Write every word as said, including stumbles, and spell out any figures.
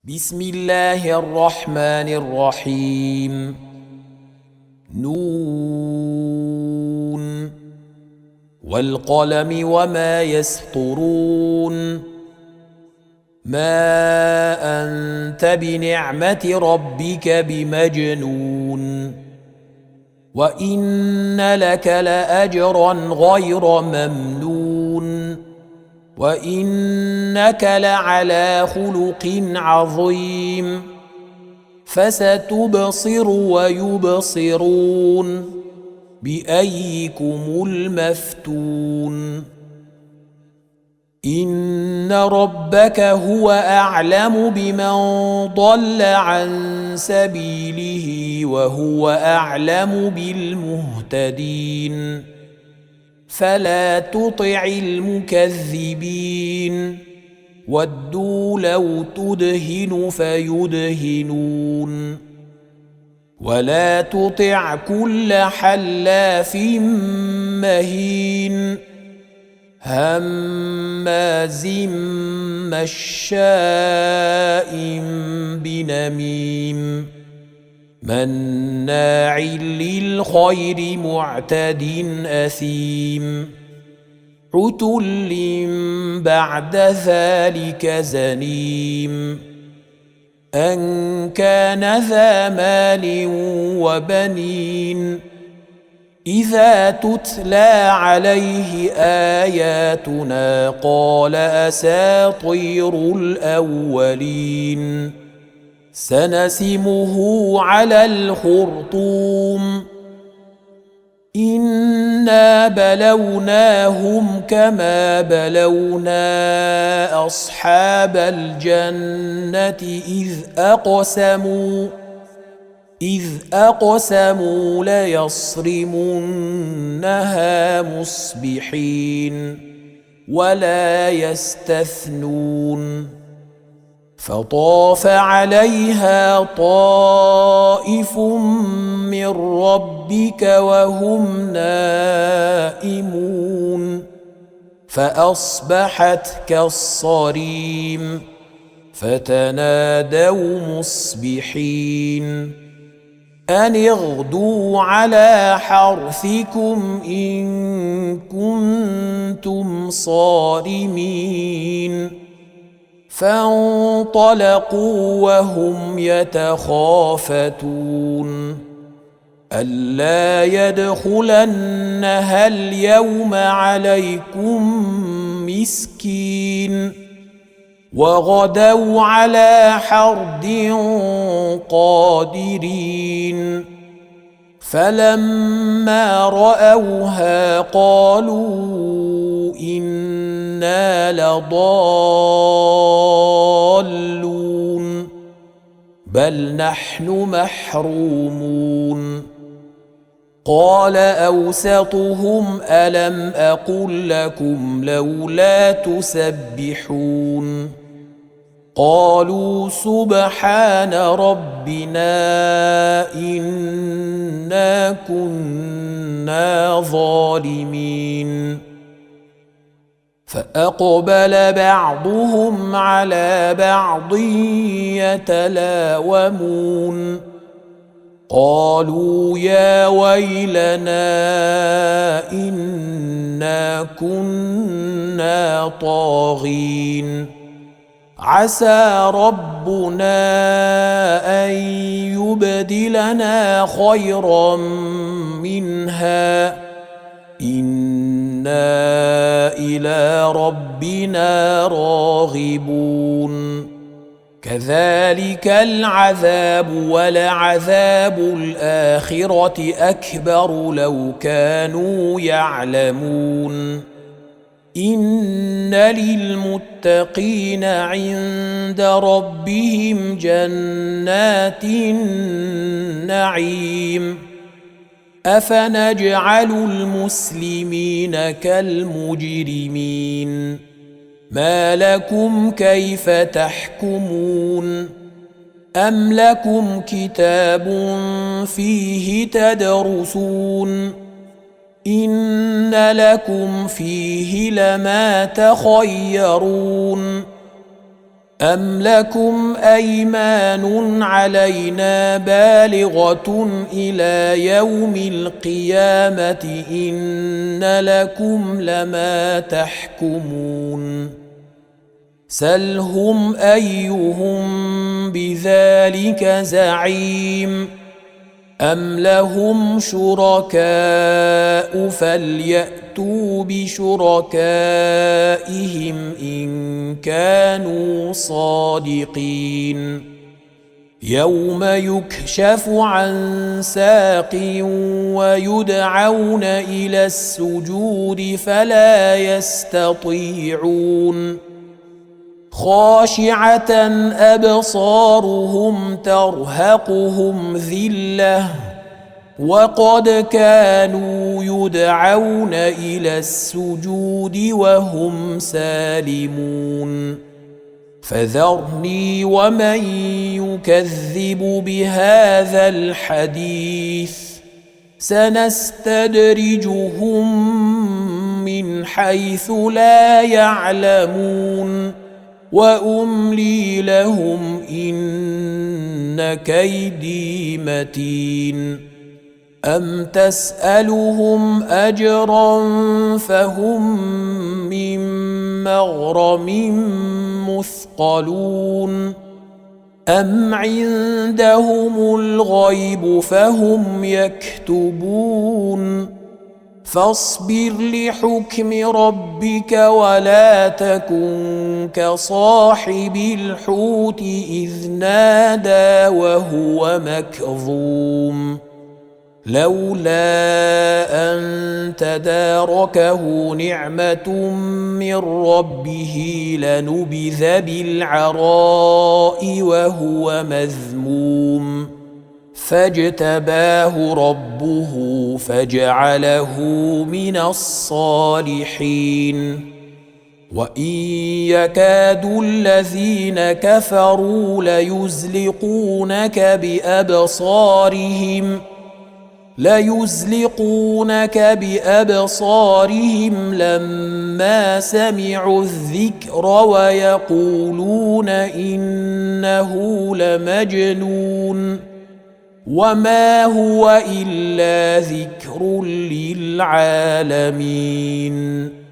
بسم الله الرحمن الرحيم. نون والقلم وما يسطرون. ما أنت بنعمة ربك بمجنون، وإن لك لأجرا غير ممنون، وإنك لعلى خلق عظيم. فستبصر ويبصرون بأيكم المفتون. إن ربك هو أعلم بمن ضل عن سبيله وهو أعلم بالمهتدين. فلا تطع المكذبين، ودوا لو تدهن فيدهنون. ولا تطع كل حلاف مهين هماز مشاء بنميم مناع للخير معتد أثيم عتل بعد ذلك زنيم أن كان ذا مال وبنين. إذا تتلى عليه آياتنا قال أساطير الأولين. سنسمه على الخرطوم. إنا بلوناهم كما بلونا أصحاب الجنة إذ أقسموا إذ أقسموا ليصرمنها مصبحين ولا يستثنون. فطاف عليها طائف من ربك وهم نائمون فأصبحت كالصريم. فتنادوا مصبحين أن اغدوا على حرثكم إن كنتم صارمين. فانطلقوا وهم يتخافتون ألا يدخلنها اليوم عليكم مسكين. وغدوا على حرد قادرين. فلما رأوها قالوا إنا لضالون بل نحن محرومون. قال أوسطهم ألم أقل لكم لولا تسبحون. قالوا سبحان ربنا إنا كنا ظالمين. فأقبل بعضهم على بعض يتلاومون. قالوا يا ويلنا إنا كنا طاغين. عسى ربنا أن يبدلنا خيرا منها إنا إلى ربنا راغبون. كذلك العذاب ولعذاب الآخرة أكبر لو كانوا يعلمون. إن للمتقين عند ربهم جنات النعيم. أفنجعل المسلمين كالمجرمين. ما لكم كيف تحكمون. أم لكم كتاب فيه تدرسون. إن لكم فيه لما تخيرون. أم لكم أيمان علينا بالغة إلى يوم القيامة إن لكم لما تحكمون سلهم أيهم بذلك زعيم أم لهم شركاء فليأتوا بشركائهم إن كانوا صادقين يوم يكشف عن ساق ويدعون إلى السجود فلا يستطيعون خاشعة أبصارهم ترهقهم ذلة وقد كانوا يدعون إلى السجود وهم سالمون فذرني ومن يكذب بهذا الحديث سنستدرجهم من حيث لا يعلمون وأملي لهم إن كيدي متين أم تسألهم أجرا فهم من مغرم مثقلون أم عندهم الغيب فهم يكتبون فاصبر لحكم ربك ولا تكن كصاحب الحوت إذ نادى وهو مكظوم لولا أن تداركه نعمة من ربه لنبذ بالعراء وهو مذموم فاجتباه ربه فجعله من الصالحين وإن يكاد الذين كفروا ليزلقونك بأبصارهم ليزلقونك بأبصارهم لما سمعوا الذكر ويقولون إنه لمجنون وما هو إلا ذكر للعالمين